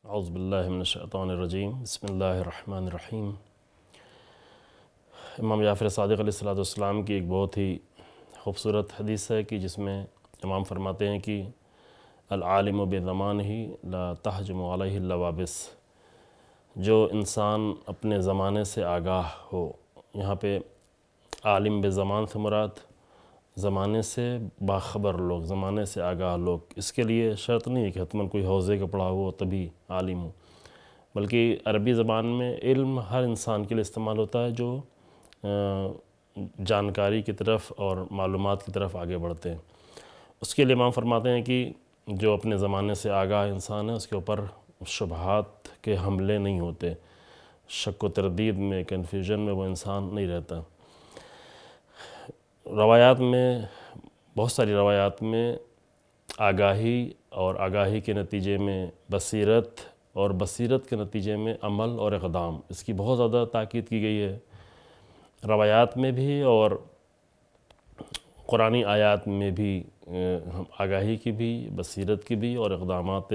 اعوذ باللہ من الشیطان الرجیم بسم اللہ الرحمن الرحیم۔ امام جعفر صادق علیہ السلام کی ایک بہت ہی خوبصورت حدیث ہے کہ جس میں امام فرماتے ہیں کہ العالم بزمانہ لا تہجم علیہ اللوابس، جو انسان اپنے زمانے سے آگاہ ہو۔ یہاں پہ عالم بزمان سے مراد زمانے سے باخبر لوگ، زمانے سے آگاہ لوگ۔ اس کے لیے شرط نہیں ہے کہ حتماً کوئی حوزے کا پڑھا ہو تبھی عالم ہو، بلکہ عربی زبان میں علم ہر انسان کے لیے استعمال ہوتا ہے جو جانکاری کی طرف اور معلومات کی طرف آگے بڑھتے ہیں۔ اس کے لیے امام فرماتے ہیں کہ جو اپنے زمانے سے آگاہ انسان ہے اس کے اوپر شبہات کے حملے نہیں ہوتے، شک و تردید میں، کنفیوژن میں وہ انسان نہیں رہتا۔ روایات میں، بہت ساری روایات میں آگاہی اور آگاہی کے نتیجے میں بصیرت اور بصیرت کے نتیجے میں عمل اور اقدام، اس کی بہت زیادہ تاکید کی گئی ہے روایات میں بھی اور قرآنی آیات میں بھی۔ آگاہی کی بھی، بصیرت کی بھی اور اقدامات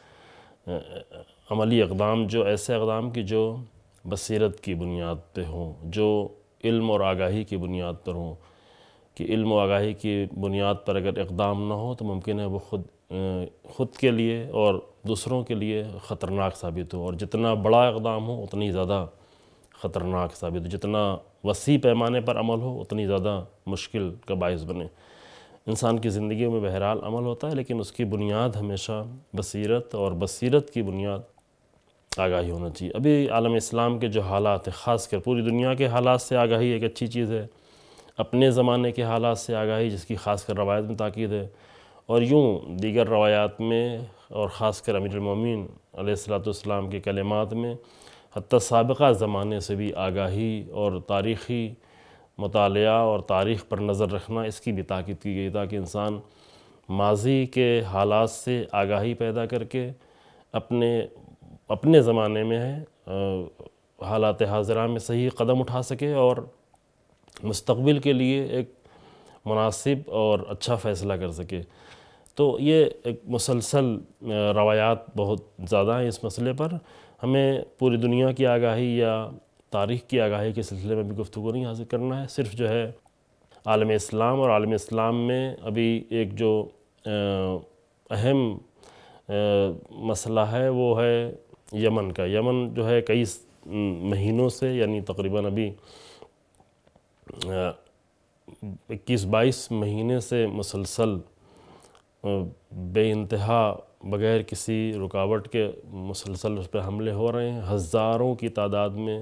عملی اقدام، جو ایسے اقدام کی جو بصیرت کی بنیاد پہ ہوں، جو علم اور آگاہی کی بنیاد پر ہوں، کہ علم و آگاہی کی بنیاد پر اگر اقدام نہ ہو تو ممکن ہے وہ خود کے لیے اور دوسروں کے لیے خطرناک ثابت ہو، اور جتنا بڑا اقدام ہو اتنی زیادہ خطرناک ثابت ہو، جتنا وسیع پیمانے پر عمل ہو اتنی زیادہ مشکل کا باعث بنے۔ انسان کی زندگی میں بہرحال عمل ہوتا ہے، لیکن اس کی بنیاد ہمیشہ بصیرت اور بصیرت کی بنیاد آگاہی ہونا چاہیے۔ ابھی عالم اسلام کے جو حالات ہیں، خاص کر پوری دنیا کے حالات سے آگاہی ایک اچھی چیز ہے، اپنے زمانے کے حالات سے آگاہی جس کی خاص کر روایت میں تاکید ہے، اور یوں دیگر روایات میں اور خاص کر امیر المومنین علیہ السلام کے کلمات میں حتیٰ سابقہ زمانے سے بھی آگاہی اور تاریخی مطالعہ اور تاریخ پر نظر رکھنا، اس کی بھی تاکید کی گئی تاکہ انسان ماضی کے حالات سے آگاہی پیدا کر کے اپنے زمانے میں حالات حاضرہ میں صحیح قدم اٹھا سکے اور مستقبل کے لیے ایک مناسب اور اچھا فیصلہ کر سکے۔ تو یہ ایک مسلسل روایات بہت زیادہ ہیں اس مسئلے پر۔ ہمیں پوری دنیا کی آگاہی یا تاریخ کی آگاہی کے سلسلے میں بھی گفتگو نہیں حاصل کرنا ہے، صرف جو ہے عالم اسلام، اور عالم اسلام میں ابھی ایک جو اہم مسئلہ ہے وہ ہے یمن کا۔ یمن جو ہے کئی مہینوں سے، یعنی تقریباً ابھی 21-22 مہینے سے مسلسل بے انتہا بغیر کسی رکاوٹ کے مسلسل اس پہ حملے ہو رہے ہیں۔ ہزاروں کی تعداد میں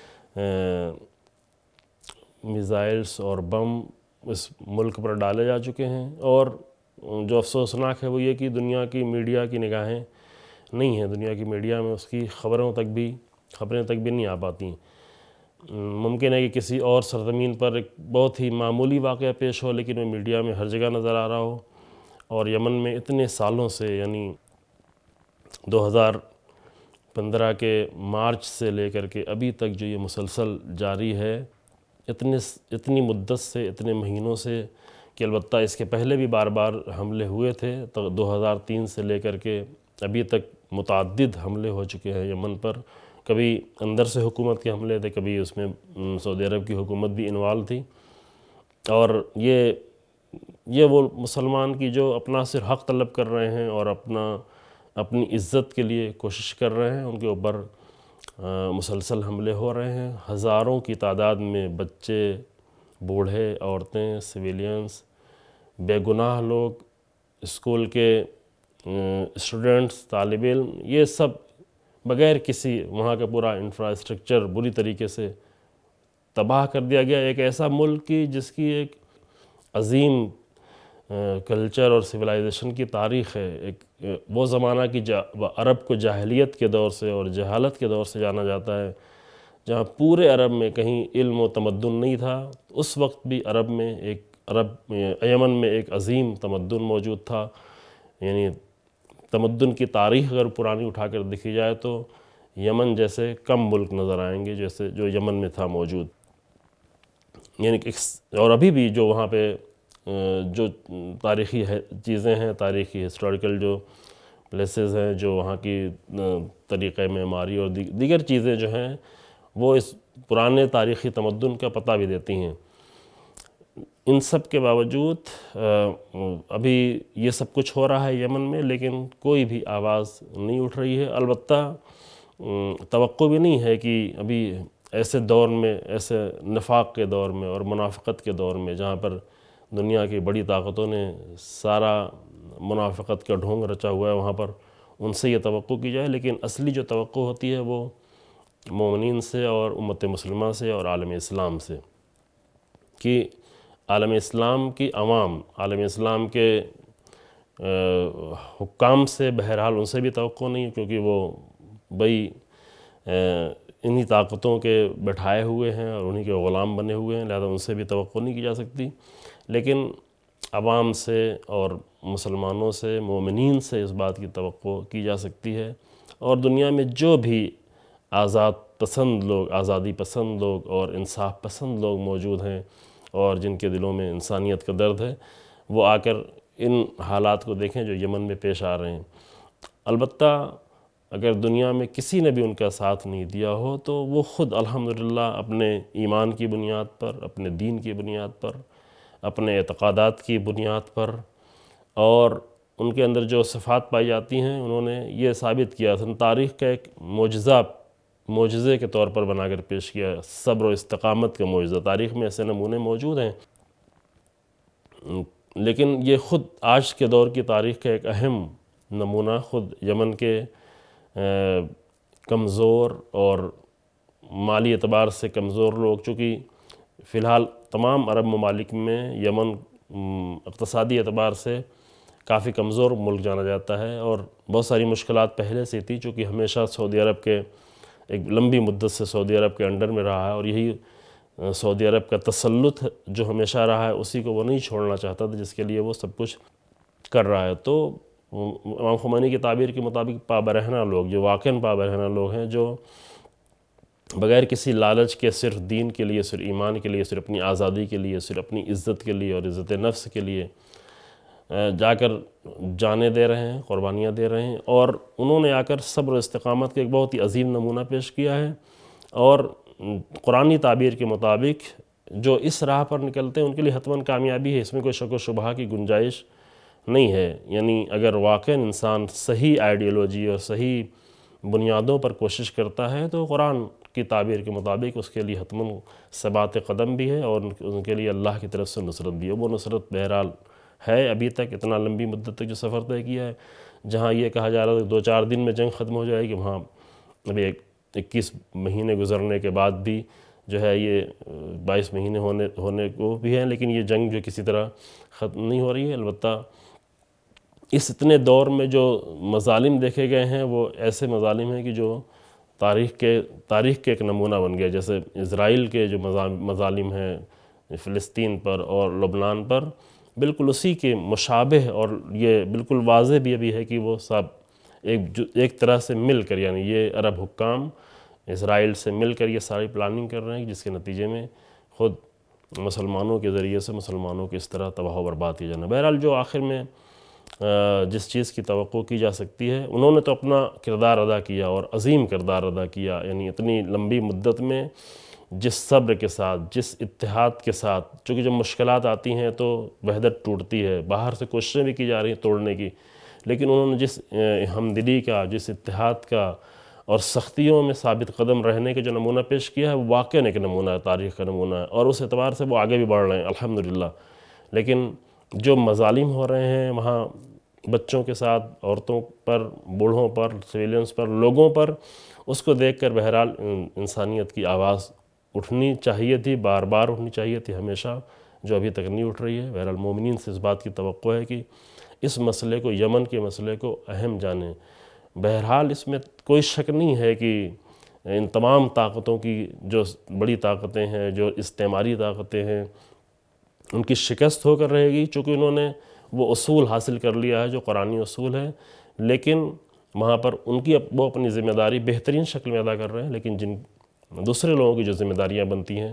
میزائلز اور بم اس ملک پر ڈالے جا چکے ہیں، اور جو افسوسناک ہے وہ یہ کہ دنیا کی میڈیا کی نگاہیں نہیں ہیں، دنیا کی میڈیا میں اس کی خبریں تک بھی نہیں آ پاتی۔ ممکن ہے کہ کسی اور سرزمین پر ایک بہت ہی معمولی واقعہ پیش ہو لیکن وہ میڈیا میں ہر جگہ نظر آ رہا ہو، اور یمن میں اتنے سالوں سے، یعنی 2015 کے مارچ سے لے کر کے ابھی تک جو یہ مسلسل جاری ہے، اتنی مدت سے، اتنے مہینوں سے، کہ البتہ اس کے پہلے بھی بار بار حملے ہوئے تھے، 2003 سے لے کر کے ابھی تک متعدد حملے ہو چکے ہیں یمن پر۔ کبھی اندر سے حکومت کے حملے تھے، کبھی اس میں سعودی عرب کی حکومت بھی انوالو تھی، اور یہ وہ مسلمان کی جو اپنا صرف حق طلب کر رہے ہیں اور اپنی عزت کے لیے کوشش کر رہے ہیں، ان کے اوپر مسلسل حملے ہو رہے ہیں۔ ہزاروں کی تعداد میں بچے، بوڑھے، عورتیں، سویلینز، بے گناہ لوگ، اسکول کے اسٹوڈنٹس، طالب علم، یہ سب بغیر کسی، وہاں کا پورا انفراسٹرکچر بری طریقے سے تباہ کر دیا گیا۔ ایک ایسا ملک کی جس کی ایک عظیم کلچر اور سویلائزیشن کی تاریخ ہے، ایک وہ زمانہ کی عرب کو جاہلیت کے دور سے اور جہالت کے دور سے جانا جاتا ہے، جہاں پورے عرب میں کہیں علم و تمدن نہیں تھا، اس وقت بھی یمن میں ایک عظیم تمدن موجود تھا۔ یعنی تمدن کی تاریخ اگر پرانی اٹھا کر دیکھی جائے تو یمن جیسے کم ملک نظر آئیں گے جیسے جو یمن میں تھا موجود۔ یعنی اور ابھی بھی جو وہاں پہ جو تاریخی چیزیں ہیں، تاریخی ہسٹوریکل جو پلیسز ہیں، جو وہاں کی طریقۂ معماری اور دیگر چیزیں جو ہیں وہ اس پرانے تاریخی تمدن کا پتہ بھی دیتی ہیں۔ ان سب کے باوجود ابھی یہ سب کچھ ہو رہا ہے یمن میں، لیکن کوئی بھی آواز نہیں اٹھ رہی ہے۔ البتہ توقع بھی نہیں ہے کہ ابھی ایسے دور میں، ایسے نفاق کے دور میں اور منافقت کے دور میں، جہاں پر دنیا کی بڑی طاقتوں نے سارا منافقت کا ڈھونگ رچا ہوا ہے، وہاں پر ان سے یہ توقع کی جائے۔ لیکن اصلی جو توقع ہوتی ہے وہ مومنین سے اور امت مسلمہ سے اور عالم اسلام سے، کہ عالم اسلام کی عوام، عالم اسلام کے حکام سے بہرحال ان سے بھی توقع نہیں ہے، کیونکہ وہ بھئی انہی طاقتوں کے بٹھائے ہوئے ہیں اور انہی کے غلام بنے ہوئے ہیں، لہذا ان سے بھی توقع نہیں کی جا سکتی۔ لیکن عوام سے اور مسلمانوں سے، مومنین سے اس بات کی توقع کی جا سکتی ہے، اور دنیا میں جو بھی آزاد پسند لوگ، آزادی پسند لوگ اور انصاف پسند لوگ موجود ہیں اور جن کے دلوں میں انسانیت کا درد ہے، وہ آ کر ان حالات کو دیکھیں جو یمن میں پیش آ رہے ہیں۔ البتہ اگر دنیا میں کسی نے بھی ان کا ساتھ نہیں دیا ہو تو وہ خود الحمدللہ اپنے ایمان کی بنیاد پر، اپنے دین کی بنیاد پر، اپنے اعتقادات کی بنیاد پر اور ان کے اندر جو صفات پائی جاتی ہیں، انہوں نے یہ ثابت کیا، تاریخ کا ایک معجزے کے طور پر بنا کر پیش کیا، صبر و استقامت کا معجزہ۔ تاریخ میں ایسے نمونے موجود ہیں، لیکن یہ خود آج کے دور کی تاریخ کا ایک اہم نمونہ خود یمن کے کمزور اور مالی اعتبار سے کمزور لوگ، چونکہ فی الحال تمام عرب ممالک میں یمن اقتصادی اعتبار سے کافی کمزور ملک جانا جاتا ہے، اور بہت ساری مشکلات پہلے سے تھی، چونکہ ہمیشہ سعودی عرب کے ایک لمبی مدت سے سعودی عرب کے انڈر میں رہا ہے، اور یہی سعودی عرب کا تسلط جو ہمیشہ رہا ہے اسی کو وہ نہیں چھوڑنا چاہتا تھا، جس کے لیے وہ سب کچھ کر رہا ہے۔ تو امام خمینی کی تعبیر کے مطابق پابرہنہ لوگ، جو واقعاً پابرہنہ لوگ ہیں، جو بغیر کسی لالچ کے صرف دین کے لیے، صرف ایمان کے لیے، صرف اپنی آزادی کے لیے، صرف اپنی عزت کے لیے اور عزت نفس کے لیے جا کر جانیں دے رہے ہیں، قربانیاں دے رہے ہیں، اور انہوں نے آ کر صبر و استقامت کا ایک بہت ہی عظیم نمونہ پیش کیا ہے، اور قرآنی تعبیر کے مطابق جو اس راہ پر نکلتے ہیں ان کے لیے حتماً کامیابی ہے، اس میں کوئی شک و شبہ کی گنجائش نہیں ہے۔ یعنی اگر واقعاً انسان صحیح آئیڈیالوجی اور صحیح بنیادوں پر کوشش کرتا ہے تو قرآن کی تعبیر کے مطابق اس کے لیے حتماً ثبات قدم بھی ہے، اور ان کے لیے اللہ کی طرف سے نصرت بھی ہے۔ وہ نصرت بہرحال ہے، ابھی تک اتنا لمبی مدت تک جو سفر طے کیا ہے، جہاں یہ کہا جا رہا ہے کہ 2-4 دن میں جنگ ختم ہو جائے گی، وہاں ابھی 21 مہینے گزرنے کے بعد بھی جو ہے یہ 22 مہینے ہونے کو بھی ہیں، لیکن یہ جنگ جو کسی طرح ختم نہیں ہو رہی ہے۔ البتہ اس اتنے دور میں جو مظالم دیکھے گئے ہیں وہ ایسے مظالم ہیں کہ جو تاریخ کے ایک نمونہ بن گئے، جیسے اسرائیل کے جو مظالم ہیں فلسطین پر اور لبنان پر، بالکل اسی کے مشابہ، اور یہ بالکل واضح بھی ابھی ہے کہ وہ سب ایک طرح سے مل کر، یعنی یہ عرب حکام اسرائیل سے مل کر یہ ساری پلاننگ کر رہے ہیں، جس کے نتیجے میں خود مسلمانوں کے ذریعے سے مسلمانوں کو اس طرح تباہ و برباد کیا جانا۔ بہرحال جو آخر میں جس چیز کی توقع کی جا سکتی ہے، انہوں نے تو اپنا کردار ادا کیا اور عظیم کردار ادا کیا، یعنی اتنی لمبی مدت میں جس صبر کے ساتھ، جس اتحاد کے ساتھ، چونکہ جب مشکلات آتی ہیں تو وحدت ٹوٹتی ہے، باہر سے کوششیں بھی کی جا رہی ہیں توڑنے کی، لیکن انہوں نے جس ہمدلی کا، جس اتحاد کا اور سختیوں میں ثابت قدم رہنے کے جو نمونہ پیش کیا ہے، وہ واقعاً ایک نمونہ ہے، تاریخ کا نمونہ ہے، اور اس اعتبار سے وہ آگے بھی بڑھ رہے ہیں الحمدللہ۔ لیکن جو مظالم ہو رہے ہیں وہاں بچوں کے ساتھ، عورتوں پر، بوڑھوں پر، سویلینز پر، لوگوں پر، اس کو دیکھ کر بہرحال انسانیت کی آواز اٹھنی چاہیے تھی، بار بار اٹھنی چاہیے تھی ہمیشہ، جو ابھی تک نہیں اٹھ رہی ہے۔ بہرحال مومنین سے اس بات کی توقع ہے کہ اس مسئلے کو، یمن کے مسئلے کو اہم جانیں۔ بہرحال اس میں کوئی شک نہیں ہے کہ ان تمام طاقتوں کی، جو بڑی طاقتیں ہیں، جو استعماری طاقتیں ہیں، ان کی شکست ہو کر رہے گی، چونکہ انہوں نے وہ اصول حاصل کر لیا ہے جو قرآنی اصول ہے، لیکن وہاں پر وہ اپنی ذمہ داری بہترین شکل میں ادا کر رہے ہیں، لیکن جن دوسرے لوگوں کی جو ذمہ داریاں بنتی ہیں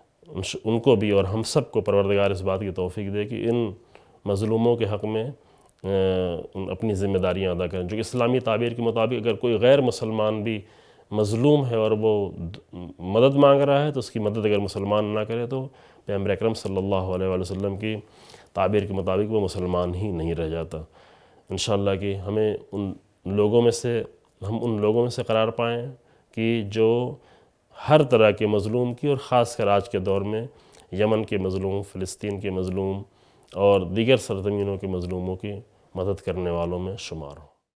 ان کو بھی اور ہم سب کو پروردگار اس بات کی توفیق دے کہ ان مظلوموں کے حق میں اپنی ذمہ داریاں ادا کریں، جو کہ اسلامی تعبیر کے مطابق اگر کوئی غیر مسلمان بھی مظلوم ہے اور وہ مدد مانگ رہا ہے تو اس کی مدد اگر مسلمان نہ کرے تو پیغمبر اکرم صلی اللہ علیہ وآلہ وسلم کی تعبیر کے مطابق وہ مسلمان ہی نہیں رہ جاتا۔ انشاءاللہ کہ ہم ان لوگوں میں سے قرار پائیں کہ جو ہر طرح کے مظلوم کی، اور خاص کر آج کے دور میں یمن کے مظلوم، فلسطین کے مظلوم اور دیگر سرزمینوں کے مظلوموں کی مدد کرنے والوں میں شمار ہوں۔